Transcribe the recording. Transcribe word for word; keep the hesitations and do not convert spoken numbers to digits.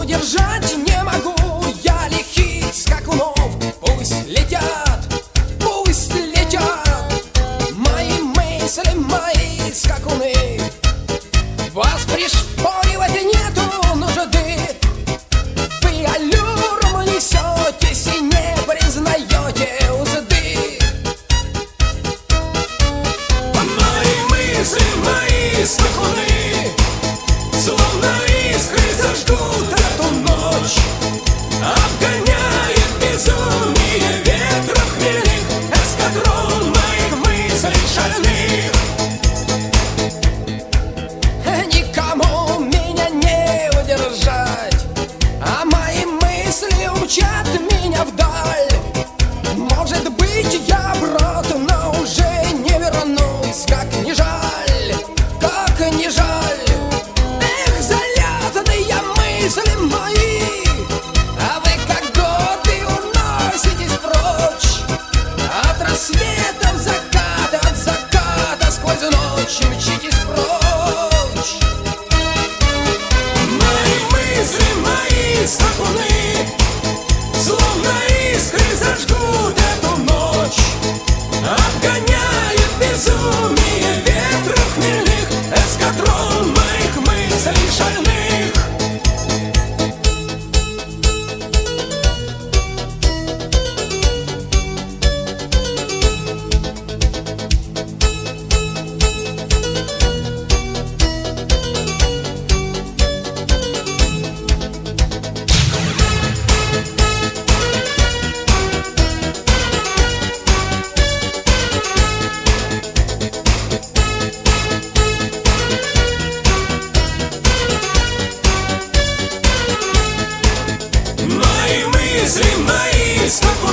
удержать не могу я лихих скакунов. Пусть летят, пусть летят мои мысли, мои скакуны. Вас пришпоривать нету нужды, вы аллюром несетесь и не признаете узды. Мои мысли, мои скакуны, словно искры зажгут эту ночь, обгоняет безумие ветра хмельных эскадрон моих мыслей шальных. Никому меня не удержать, а мои мысли умчат меня вдаль. Может быть, я брат, но уже не вернусь. Как не жаль, как не жаль. Эх, залетные мысли мои, а вы как годы уноситесь прочь. От рассвета в закат, от заката сквозь ночь мчитесь прочь. Мои мысли, мои скакуны, словно искры зажгут эту ночь, обгоняют безумие ветра хмельных эскадрон моих мыслей шальных. Мои мысли, мои скакуны,